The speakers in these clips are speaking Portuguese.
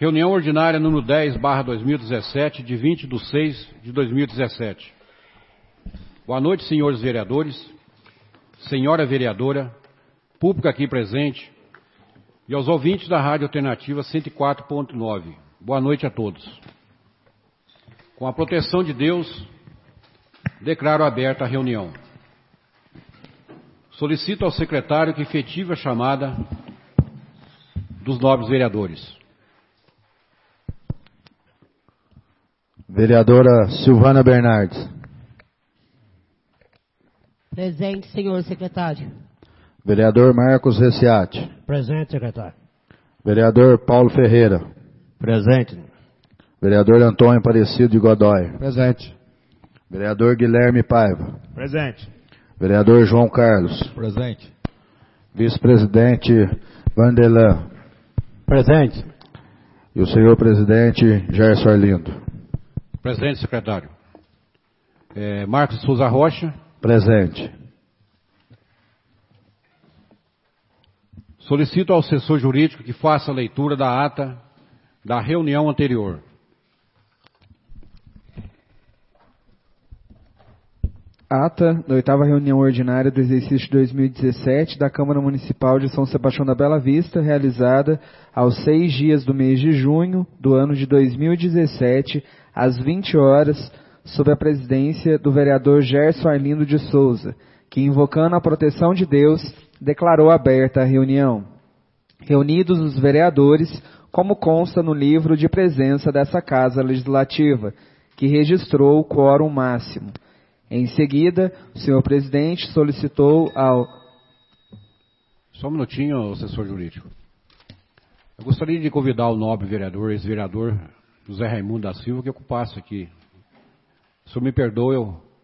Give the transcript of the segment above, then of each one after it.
Reunião ordinária número 10/2017, de 20/6/2017. Boa noite, senhores vereadores, senhora vereadora, público aqui presente e aos ouvintes da Rádio Alternativa 104.9. Boa noite a todos. Com a proteção de Deus, declaro aberta a reunião. Solicito ao secretário que efetive a chamada dos nobres vereadores. Vereadora Silvana Bernardes. Presente, senhor secretário. Vereador Marcos Reciati. Presente, secretário. Vereador Paulo Ferreira. Presente. Vereador Antônio Aparecido de Godoy. Presente. Vereador Guilherme Paiva. Presente. Vereador João Carlos. Presente. Vice-presidente Vandelan. Presente. E o senhor presidente Gerson Arlindo. Presente, secretário. Marcos Souza Rocha. Presente. Solicito ao assessor jurídico que faça a leitura da ata da reunião anterior. Ata da 8ª reunião ordinária do exercício 2017 da Câmara Municipal de São Sebastião da Bela Vista, realizada aos 6 dias do mês de junho do ano de 2017, às 20 horas, sob a presidência do vereador Gerson Arlindo de Souza, que, invocando a proteção de Deus, declarou aberta a reunião. Reunidos os vereadores, como consta no livro de presença dessa Casa Legislativa, que registrou o quórum máximo. Em seguida, o senhor presidente solicitou ao... Só um minutinho, assessor jurídico. Eu gostaria de convidar o nobre vereador, ex-vereador José Raimundo da Silva, que ocupasse aqui. O senhor me perdoe,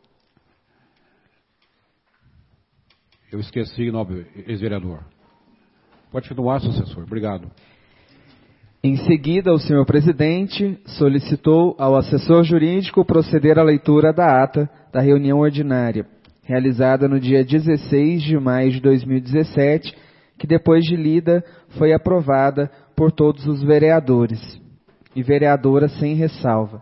eu esqueci, nobre ex-vereador. Pode continuar, seu assessor. Obrigado. Em seguida, o senhor presidente solicitou ao assessor jurídico proceder à leitura da ata da reunião ordinária, realizada no dia 16 de maio de 2017, que depois de lida foi aprovada por todos os vereadores e vereadoras sem ressalva.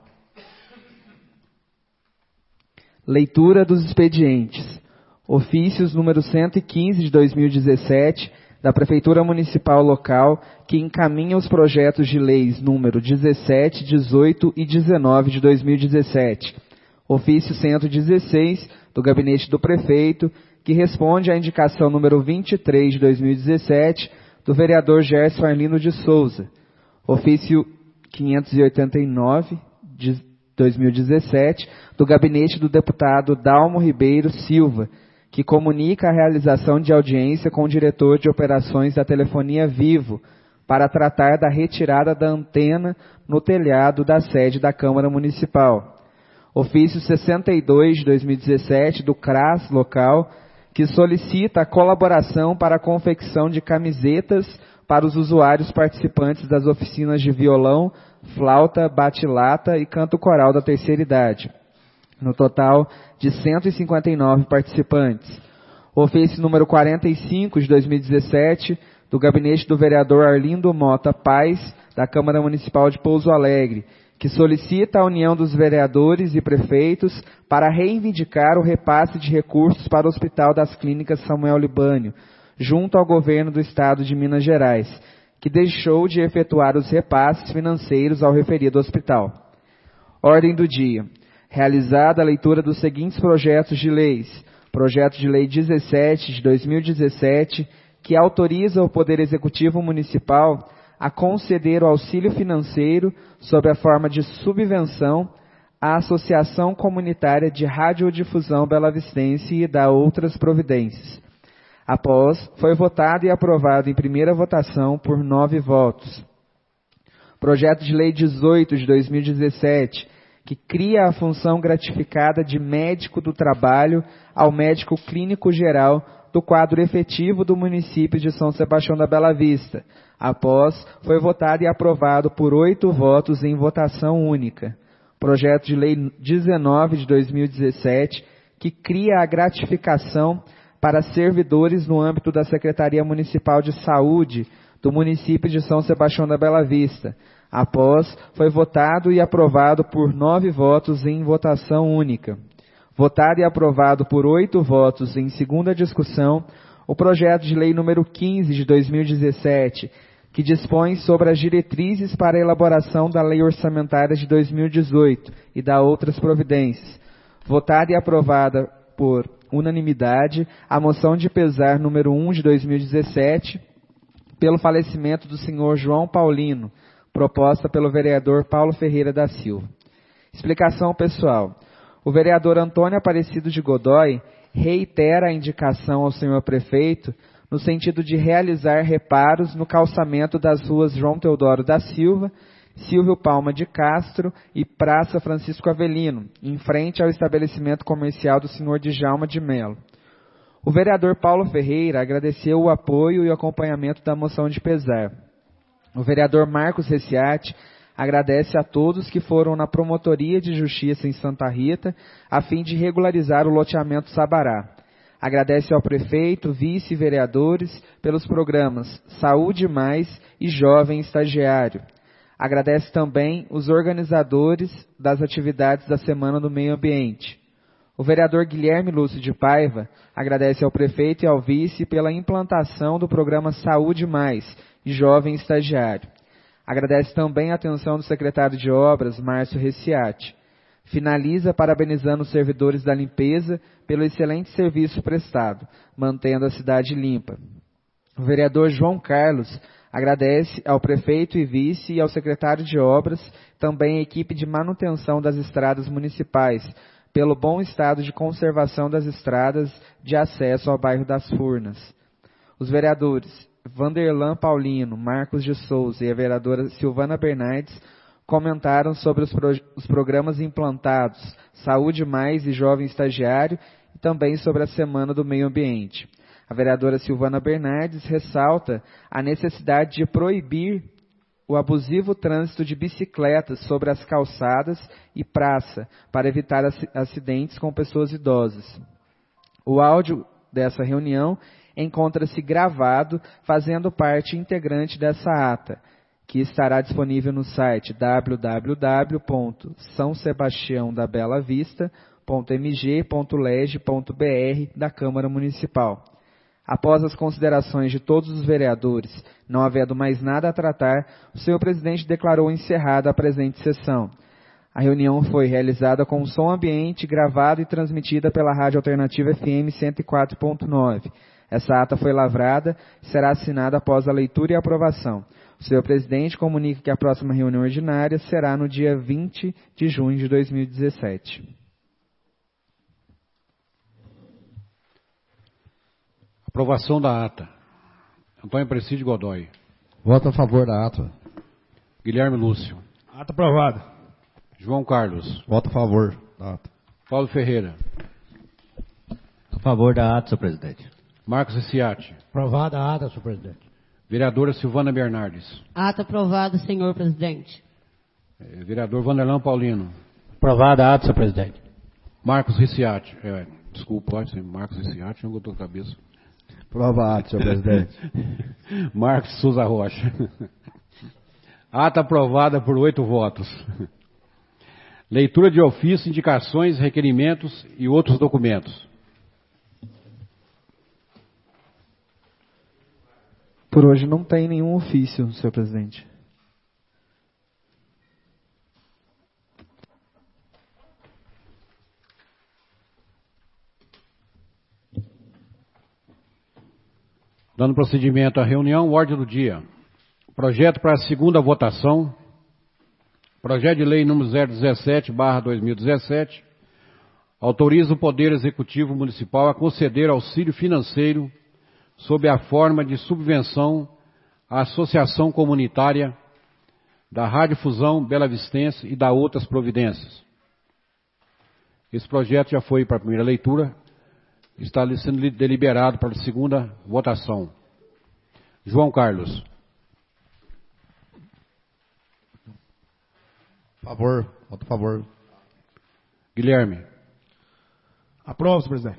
Leitura dos expedientes. Ofícios número 115 de 2017, da Prefeitura Municipal Local, que encaminha os projetos de leis número 17, 18 e 19 de 2017. Ofício 116, do Gabinete do Prefeito, que responde à indicação número 23 de 2017, do vereador Gerson Arlindo de Souza. Ofício 589, de 2017, do Gabinete do Deputado Dalmo Ribeiro Silva, que comunica a realização de audiência com o diretor de operações da Telefonia Vivo, para tratar da retirada da antena no telhado da sede da Câmara Municipal. Ofício 62 de 2017, do CRAS local, que solicita a colaboração para a confecção de camisetas para os usuários participantes das oficinas de violão, flauta, bate-lata e canto coral da terceira idade, no total de 159 participantes. Ofício número 45 de 2017, do gabinete do vereador Arlindo Mota Paz, da Câmara Municipal de Pouso Alegre, que solicita a união dos vereadores e prefeitos para reivindicar o repasse de recursos para o Hospital das Clínicas Samuel Libânio, junto ao governo do Estado de Minas Gerais, que deixou de efetuar os repasses financeiros ao referido hospital. Ordem do dia. Realizada a leitura dos seguintes projetos de leis. Projeto de Lei 17 de 2017, que autoriza o Poder Executivo Municipal a conceder o auxílio financeiro sob a forma de subvenção à Associação Comunitária de Radiodifusão Bela-Vistense e da outras providências. Após, foi votado e aprovado em primeira votação por 9 votos. Projeto de Lei 18 de 2017, que cria a função gratificada de médico do trabalho ao médico clínico geral do quadro efetivo do município de São Sebastião da Bela Vista. Após, foi votado e aprovado por 8 votos em votação única. Projeto de Lei 19 de 2017, que cria a gratificação para servidores no âmbito da Secretaria Municipal de Saúde do município de São Sebastião da Bela Vista. Após, foi votado e aprovado por 9 votos em votação única. Votado e aprovado por 8 votos em segunda discussão, o projeto de lei número 15 de 2017, que dispõe sobre as diretrizes para a elaboração da lei orçamentária de 2018 e da outras providências. Votada e aprovada por unanimidade a moção de pesar número 1 de 2017, pelo falecimento do senhor João Paulino, proposta pelo vereador Paulo Ferreira da Silva. Explicação pessoal. O vereador Antônio Aparecido de Godoy reitera a indicação ao senhor prefeito no sentido de realizar reparos no calçamento das ruas João Teodoro da Silva, Silvio Palma de Castro e Praça Francisco Avelino, em frente ao estabelecimento comercial do senhor Djalma de Melo. O vereador Paulo Ferreira agradeceu o apoio e o acompanhamento da moção de pesar. O vereador Marcos Reciati agradece a todos que foram na Promotoria de Justiça em Santa Rita, a fim de regularizar o loteamento Sabará. Agradece ao prefeito, vice-vereadores, pelos programas Saúde Mais e Jovem Estagiário. Agradece também os organizadores das atividades da Semana do Meio Ambiente. O vereador Guilherme Lúcio de Paiva agradece ao prefeito e ao vice pela implantação do programa Saúde Mais e Jovem Estagiário. Agradece também a atenção do secretário de Obras, Márcio Reciati. Finaliza parabenizando os servidores da limpeza pelo excelente serviço prestado, mantendo a cidade limpa. O vereador João Carlos agradece ao prefeito e vice e ao secretário de Obras, também a equipe de manutenção das estradas municipais, pelo bom estado de conservação das estradas de acesso ao bairro das Furnas. Os vereadores Vanderlan Paulino, Marcos de Souza e a vereadora Silvana Bernardes comentaram sobre os programas implantados, Saúde Mais e Jovem Estagiário, e também sobre a Semana do Meio Ambiente. A vereadora Silvana Bernardes ressalta a necessidade de proibir o abusivo trânsito de bicicletas sobre as calçadas e praça, para evitar acidentes com pessoas idosas. O áudio dessa reunião encontra-se gravado, fazendo parte integrante dessa ata, que estará disponível no site www.sãosebastiaodabelavista.mg.leg.br da Câmara Municipal. Após as considerações de todos os vereadores, não havendo mais nada a tratar, o senhor presidente declarou encerrada a presente sessão. A reunião foi realizada com som ambiente, gravado e transmitida pela Rádio Alternativa FM 104.9. Essa ata foi lavrada e será assinada após a leitura e aprovação. O senhor presidente comunica que a próxima reunião ordinária será no dia 20 de junho de 2017. Aprovação da ata. Antônio Aparecido de Godoy. Voto a favor da ata. Guilherme Lúcio. Ata aprovada. João Carlos. Voto a favor da ata. Paulo Ferreira. A favor da ata, senhor presidente. Marcos Reciati. Aprovada a ata, senhor presidente. Vereadora Silvana Bernardes. Ata aprovada, senhor presidente. Vereador Vanderlan Paulino. Aprovada a ata, senhor presidente. Marcos Reciati. Desculpa, pode ser Marcos Reciati, não botou a cabeça. Prova a ata, senhor presidente. Marcos Souza Rocha. Ata aprovada por 8 votos. Leitura de ofício, indicações, requerimentos e outros documentos. Por hoje não tem nenhum ofício, senhor presidente. Dando procedimento à reunião, ordem do dia. Projeto para a segunda votação. Projeto de lei número 017/2017. Autoriza o Poder Executivo Municipal a conceder auxílio financeiro sob a forma de subvenção à Associação Comunitária da Radiodifusão Bela Vistense e da outras providências. Esse projeto já foi para a primeira leitura. Está sendo deliberado para a segunda votação. João Carlos. Favor. Voto a favor. Guilherme. Aprovo, senhor presidente.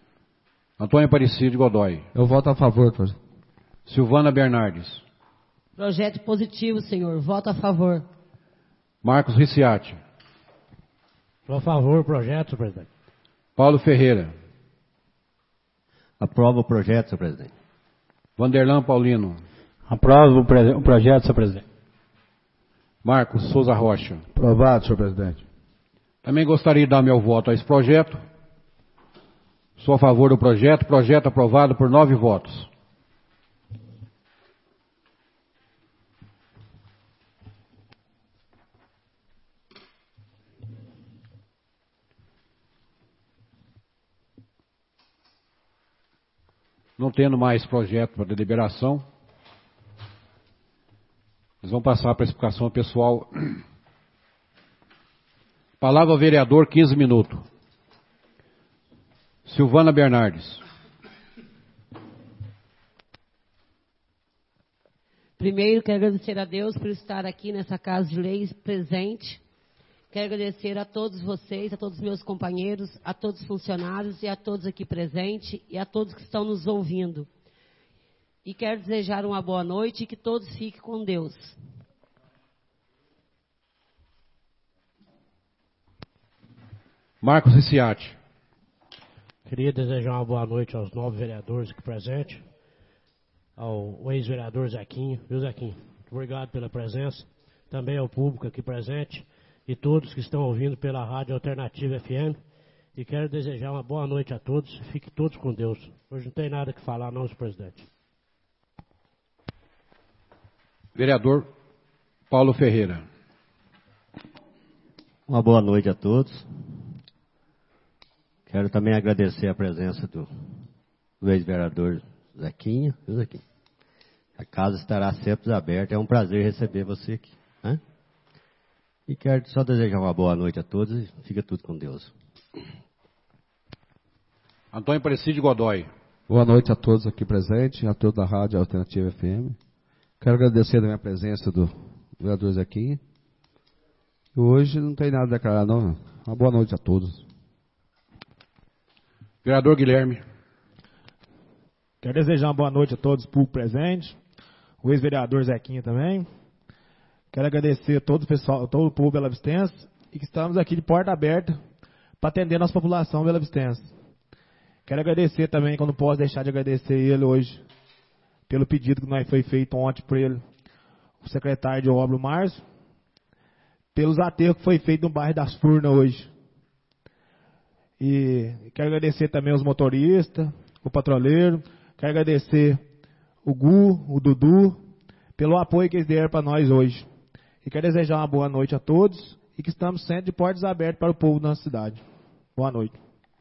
Antônio Aparecido de Godoy. Eu voto a favor, presidente. Silvana Bernardes. Projeto positivo, senhor. Voto a favor. Marcos Ricciati. Sou a favor do projeto, senhor presidente. Paulo Ferreira. Aprovo o projeto, senhor presidente. Vanderlan Paulino. Aprovo o projeto, senhor presidente. Marcos Souza Rocha. Aprovado, senhor presidente. Também gostaria de dar meu voto a esse projeto. Sou a favor do projeto. Projeto aprovado por 9 votos. Não tendo mais projeto para deliberação, nós vamos passar para a explicação pessoal. Palavra ao vereador, 15 minutos. Silvana Bernardes. Primeiro, quero agradecer a Deus por estar aqui nessa Casa de Leis presente. Quero agradecer a todos vocês, a todos os meus companheiros, a todos os funcionários e a todos aqui presentes e a todos que estão nos ouvindo. E quero desejar uma boa noite e que todos fiquem com Deus. Marcos Ricciati. Queria desejar uma boa noite aos 9 vereadores aqui presentes, ao ex-vereador Zequinha. Viu, Zequinha? Muito obrigado pela presença. Também ao público aqui presente e todos que estão ouvindo pela Rádio Alternativa FM. E quero desejar uma boa noite a todos. Fiquem todos com Deus. Hoje não tem nada que falar, não, senhor presidente. Vereador Paulo Ferreira. Uma boa noite a todos. Quero também agradecer a presença do ex-vereador Zequinha. Viu, Zequinha? A casa estará sempre aberta. É um prazer receber você aqui. Né? E quero só desejar uma boa noite a todos e fica tudo com Deus. Antônio Presídio Godoy. Boa noite a todos aqui presentes, a todos da Rádio Alternativa FM. Quero agradecer a minha presença do vereador Zequinha. Hoje não tem nada a declarar, não. Uma boa noite a todos. Vereador Guilherme. Quero desejar uma boa noite a todos, público presente, o ex-vereador Zequinha também. Quero agradecer a todo o pessoal, todo o povo belavistense e que estamos aqui de porta aberta para atender a nossa população belavistense. Quero agradecer também, quando posso deixar de agradecer ele hoje, pelo pedido que nós foi feito ontem por ele, o secretário de obra, o Márcio, pelos aterros que foi feito no bairro das Furnas hoje. E quero agradecer também os motoristas, o patrulheiro, quero agradecer o Gu, o Dudu, pelo apoio que eles deram para nós hoje. E quero desejar uma boa noite a todos e que estamos sempre de portas abertas para o povo da nossa cidade. Boa noite.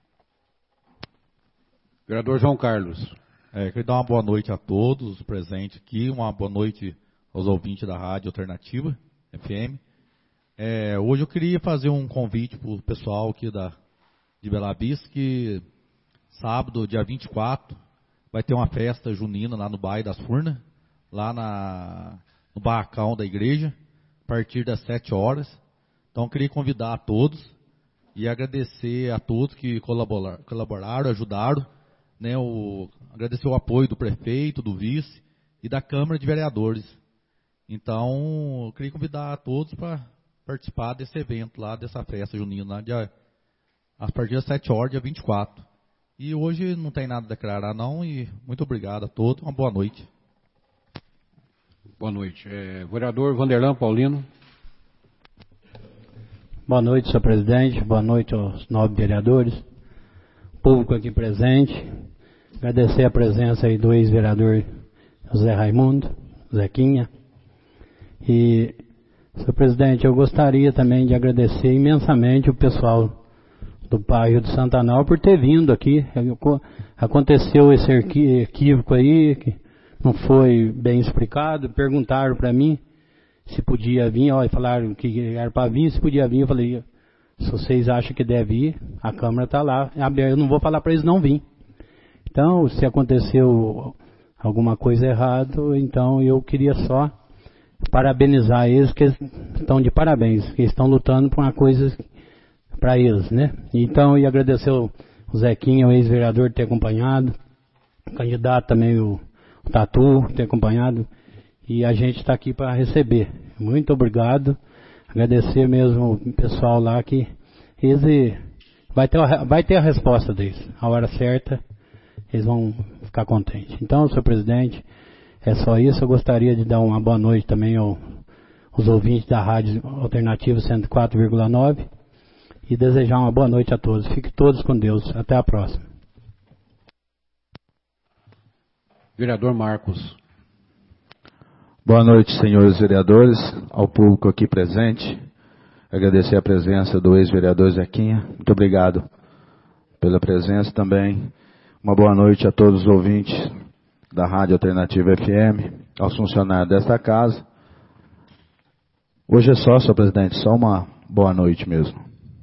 Vereador João Carlos. Quero dar uma boa noite a todos presentes aqui, uma boa noite aos ouvintes da Rádio Alternativa FM. Hoje eu queria fazer um convite para o pessoal aqui de Bela Vista, que sábado, dia 24, vai ter uma festa junina lá no bairro das Furnas, lá no barracão da igreja, a partir das 7 horas. Então eu queria convidar a todos e agradecer a todos que colaboraram, ajudaram, né, agradecer o apoio do prefeito, do vice e da Câmara de Vereadores. Então eu queria convidar a todos para participar desse evento lá, dessa festa junina, lá a partir das 7 horas, dia 24. E hoje não tem nada a declarar, não, e muito obrigado a todos, uma boa noite. Boa noite. Vereador Vanderlan Paulino. Boa noite, senhor presidente. Boa noite aos 9 vereadores. Público aqui presente. Agradecer a presença aí do ex-vereador José Raimundo, Zequinha. E, senhor presidente, eu gostaria também de agradecer imensamente o pessoal do bairro de Santanal por ter vindo aqui. Aconteceu esse equívoco aí, que não foi bem explicado. Perguntaram para mim se podia vir, falaram que era para vir, se podia vir. Eu falei, se vocês acham que deve ir, a Câmara está lá. Eu não vou falar para eles não virem. Então, se aconteceu alguma coisa errada, então eu queria só parabenizar eles, que eles estão de parabéns, que estão lutando por uma coisa para eles, né? Então, e agradecer o Zequinha, o ex-vereador, ter acompanhado, o candidato também, o Tatu, ter acompanhado, e a gente está aqui para receber. Muito obrigado. Agradecer mesmo o pessoal lá que eles vai ter a resposta deles. A hora certa, eles vão ficar contentes. Então, senhor presidente, é só isso. Eu gostaria de dar uma boa noite também aos ouvintes da Rádio Alternativa 104,9 e desejar uma boa noite a todos. Fiquem todos com Deus. Até a próxima. Vereador Marcos. Boa noite, senhores vereadores, ao público aqui presente. Agradecer a presença do ex-vereador Zequinha. Muito obrigado pela presença também. Uma boa noite a todos os ouvintes da Rádio Alternativa FM, aos funcionários desta casa. Hoje é só, senhor presidente, só uma boa noite mesmo.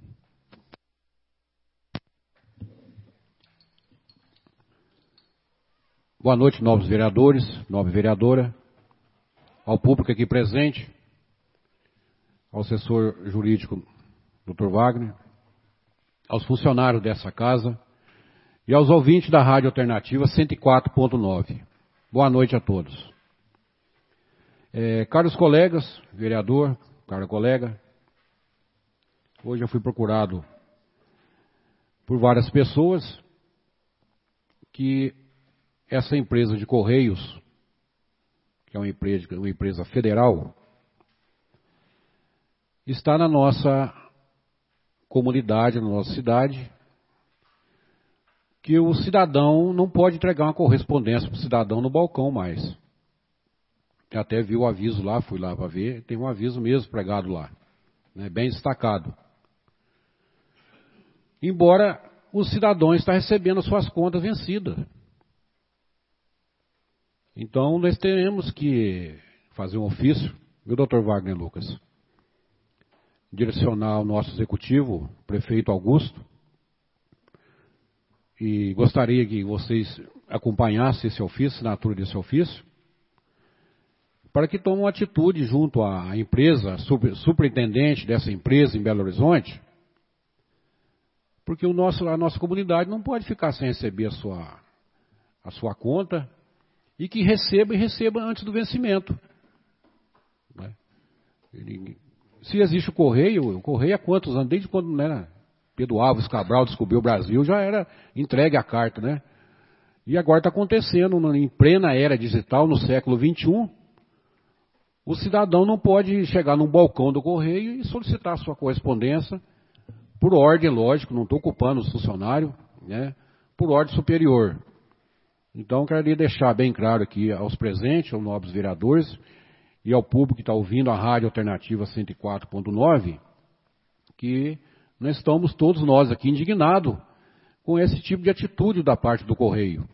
Boa noite, novos vereadores, nova vereadora, ao público aqui presente, ao assessor jurídico, Dr. Wagner, aos funcionários dessa casa e aos ouvintes da Rádio Alternativa 104.9. Boa noite a todos. Caros colegas, vereador, caro colega, hoje eu fui procurado por várias pessoas que essa empresa de Correios, que é uma empresa federal, está na nossa comunidade, na nossa cidade, que o cidadão não pode entregar uma correspondência para o cidadão no balcão mais. Eu até vi o aviso lá, fui lá para ver, tem um aviso mesmo pregado lá, né, bem destacado. Embora o cidadão está recebendo suas contas vencidas. Então, nós teremos que fazer um ofício, viu, Dr. Wagner Lucas? Direcionar ao nosso executivo, prefeito Augusto, e gostaria que vocês acompanhassem esse ofício, assinatura desse ofício, para que tomem uma atitude junto à empresa, superintendente dessa empresa em Belo Horizonte, porque a nossa comunidade não pode ficar sem receber a sua conta, e que receba antes do vencimento. Né? Se existe o correio há quantos anos? Desde quando, né, Pedro Álvares Cabral descobriu o Brasil, já era entregue a carta, né? E agora está acontecendo, em plena era digital, no século XXI, o cidadão não pode chegar num balcão do correio e solicitar a sua correspondência, por ordem, lógico, não estou ocupando os funcionários, né, por ordem superior. Então, queria deixar bem claro aqui aos presentes, aos nobres vereadores e ao público que está ouvindo a Rádio Alternativa 104.9, que nós estamos todos nós aqui indignados com esse tipo de atitude da parte do Correio.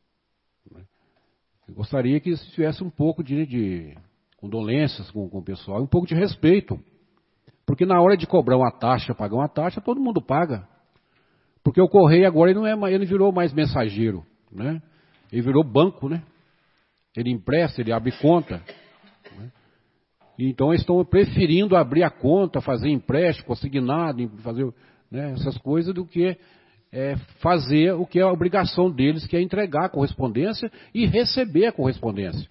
Eu gostaria que se tivesse um pouco de condolências com o pessoal, um pouco de respeito. Porque na hora de cobrar uma taxa, pagar uma taxa, todo mundo paga. Porque o Correio agora ele não virou mais mensageiro, né? Ele virou banco, né? Ele empresta, ele abre conta. Né? Então eles estão preferindo abrir a conta, fazer empréstimo, consignado, fazer, né, essas coisas, do que fazer o que é a obrigação deles, que é entregar a correspondência e receber a correspondência.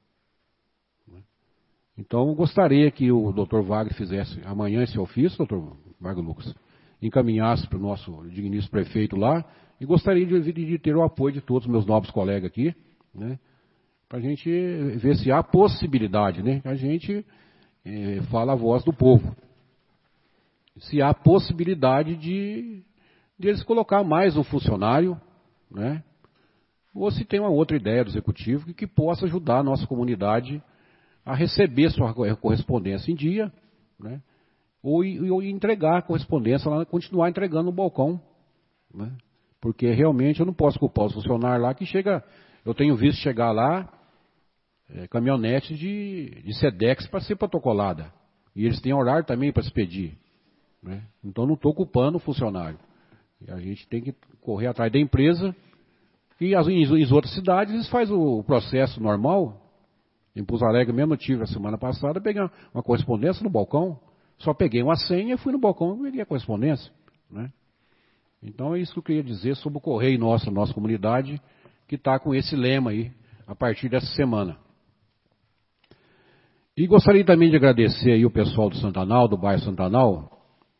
Então eu gostaria que o Dr. Wagner fizesse amanhã esse ofício, Dr. Wagner Lucas, encaminhasse para o nosso digníssimo prefeito lá, e gostaria de ter o apoio de todos os meus nobres colegas aqui, né, para a gente ver se há possibilidade, né, a gente fala a voz do povo, se há possibilidade de eles colocar mais um funcionário, né, ou se tem uma outra ideia do executivo que possa ajudar a nossa comunidade a receber sua correspondência em dia, né, ou entregar a correspondência lá, continuar entregando no balcão, né? Porque realmente eu não posso culpar os funcionários lá que chega, eu tenho visto chegar lá caminhonetes de Sedex para ser protocolada, e eles têm horário também para se pedir, né? Então não estou culpando o funcionário, e a gente tem que correr atrás da empresa, e em outras cidades eles fazem o processo normal. Em Pouso Alegre mesmo eu tive a semana passada, peguei uma correspondência no balcão, só peguei uma senha e fui no balcão e peguei a correspondência, né? Então é isso que eu queria dizer sobre o Correio nossa comunidade, que está com esse lema aí, a partir dessa semana. E gostaria também de agradecer aí o pessoal do Santanal, do bairro Santanal.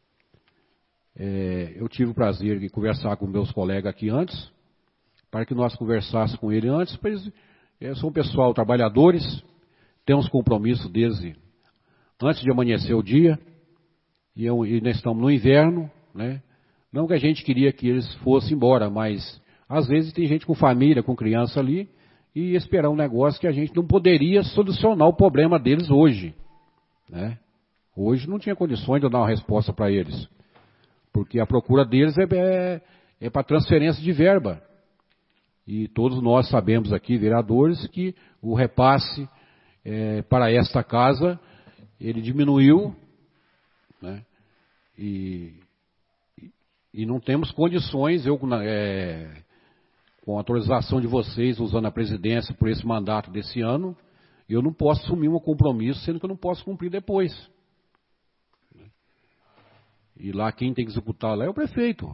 Eu tive o prazer de conversar com meus colegas aqui antes, para que nós conversássemos com ele antes, pois são um pessoal trabalhadores, temos compromisso desde antes de amanhecer o dia, e nós estamos no inverno, né? Não que a gente queria que eles fossem embora, mas às vezes tem gente com família, com criança ali, e esperar um negócio que a gente não poderia solucionar o problema deles hoje, né? Hoje não tinha condições de eu dar uma resposta para eles, porque a procura deles é para transferência de verba. E todos nós sabemos aqui, vereadores, que o repasse para esta casa, ele diminuiu, né? E não temos condições, com a autorização de vocês, usando a presidência por esse mandato desse ano, eu não posso assumir um compromisso, sendo que eu não posso cumprir depois. E lá quem tem que executar lá é o prefeito.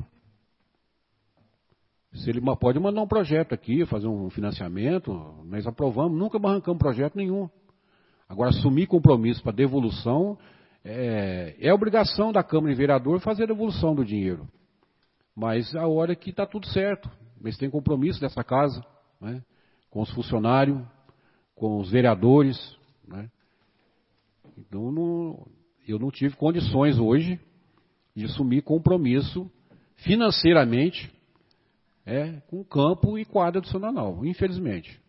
Se ele pode mandar um projeto aqui, fazer um financiamento, nós aprovamos, nunca barrancamos projeto nenhum. Agora, assumir compromisso para devolução, é obrigação da Câmara de Vereador fazer a devolução do dinheiro. Mas a hora que está tudo certo, eles têm compromisso dessa casa, né, com os funcionários, com os vereadores, né. Então, eu não tive condições hoje de assumir compromisso financeiramente com campo e quadra do Santanal, infelizmente.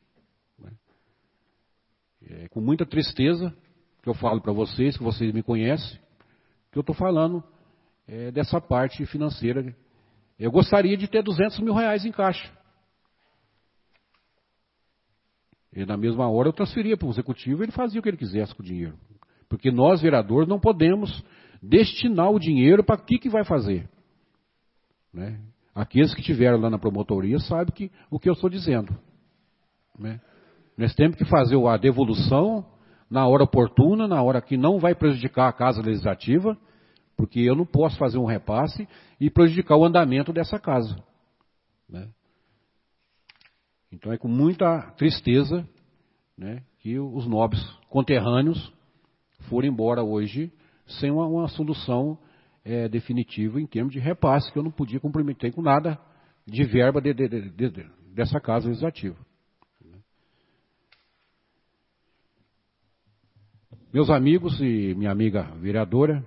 Com muita tristeza que eu falo para vocês, que vocês me conhecem, que eu estou falando dessa parte financeira. Eu gostaria de ter 200 mil reais em caixa. E na mesma hora eu transferia para o executivo e ele fazia o que ele quisesse com o dinheiro. Porque nós, vereadores, não podemos destinar o dinheiro para o que vai fazer. Né? Aqueles que estiveram lá na promotoria sabem o que eu estou dizendo. Né? Nós temos que fazer a devolução na hora oportuna, na hora que não vai prejudicar a Casa Legislativa, porque eu não posso fazer um repasse e prejudicar o andamento dessa casa. Né? Então é com muita tristeza, né, que os nobres conterrâneos foram embora hoje sem uma solução definitiva em termos de repasse, que eu não podia comprometer com nada de verba dessa Casa Legislativa. Meus amigos e minha amiga vereadora,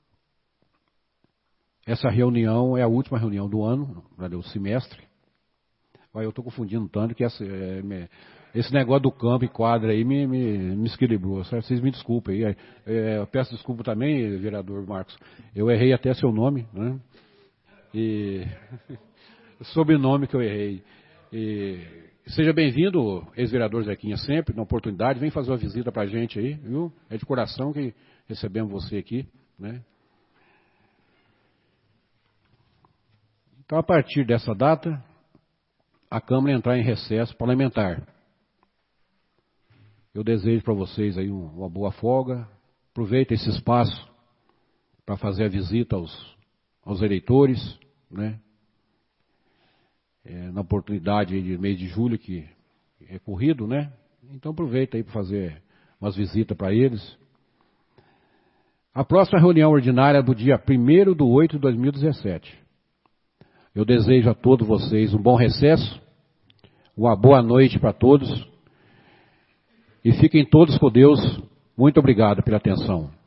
essa reunião é a última reunião do ano, do semestre. Eu estou confundindo tanto que esse negócio do campo e quadra aí me esquilibrou. Vocês me desculpem aí. Eu peço desculpa também, vereador Marcos. Eu errei até seu nome, né? E sobrenome que eu errei. Seja bem-vindo, ex-vereador Zequinha, sempre, na oportunidade. Vem fazer uma visita para a gente aí, viu? É de coração que recebemos você aqui, né? Então, a partir dessa data, a Câmara entrar em recesso parlamentar. Eu desejo para vocês aí uma boa folga. Aproveita esse espaço para fazer a visita aos eleitores, né? Na oportunidade de mês de julho, que é corrido, né? Então aproveita aí para fazer umas visitas para eles. A próxima reunião ordinária é do dia 1º/8/2017. Eu desejo a todos vocês um bom recesso, uma boa noite para todos, e fiquem todos com Deus. Muito obrigado pela atenção.